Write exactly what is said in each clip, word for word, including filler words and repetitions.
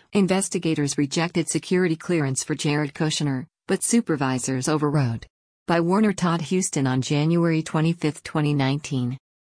Investigators rejected security clearance for Jared Kushner, but supervisors overrode. By Warner Todd Huston on January twenty-fifth, twenty nineteen.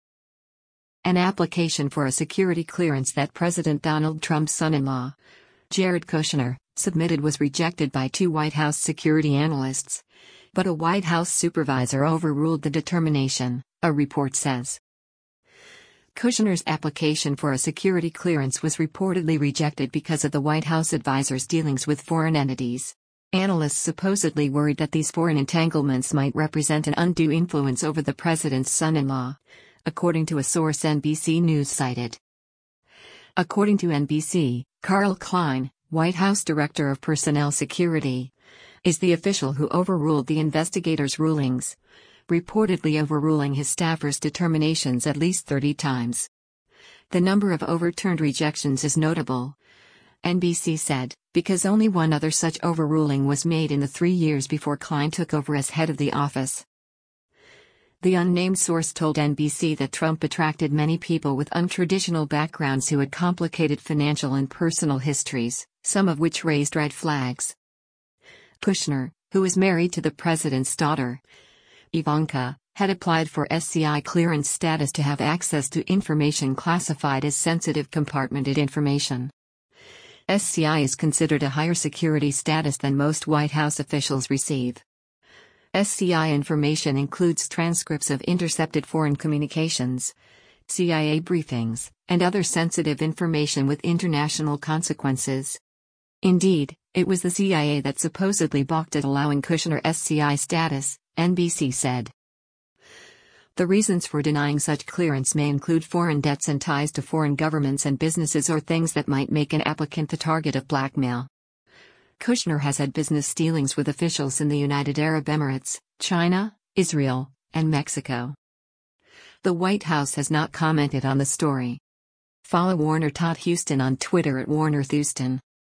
An application for a security clearance that President Donald Trump's son-in-law, Jared Kushner, submitted was rejected by two White House security analysts. But a White House supervisor overruled the determination, a report says. Kushner's application for a security clearance was reportedly rejected because of the White House advisor's dealings with foreign entities. Analysts supposedly worried that these foreign entanglements might represent an undue influence over the president's son-in-law, according to a source N B C News cited. According to N B C, Carl Klein, White House Director of Personnel Security, is the official who overruled the investigators' rulings, reportedly overruling his staffers' determinations at least thirty times. The number of overturned rejections is notable, N B C said, because only one other such overruling was made in the three years before Klein took over as head of the office. The unnamed source told N B C that Trump attracted many people with untraditional backgrounds who had complicated financial and personal histories, some of which raised red flags. Kushner, who is married to the president's daughter, Ivanka, had applied for S C I clearance status to have access to information classified as sensitive compartmented information. S C I is considered a higher security status than most White House officials receive. S C I information includes transcripts of intercepted foreign communications, C I A briefings, and other sensitive information with international consequences. Indeed, it was the C I A that supposedly balked at allowing Kushner S C I status, N B C said. The reasons for denying such clearance may include foreign debts and ties to foreign governments and businesses or things that might make an applicant the target of blackmail. Kushner has had business dealings with officials in the United Arab Emirates, China, Israel, and Mexico. The White House has not commented on the story. Follow Warner Todd Huston on Twitter at Warner Thuston.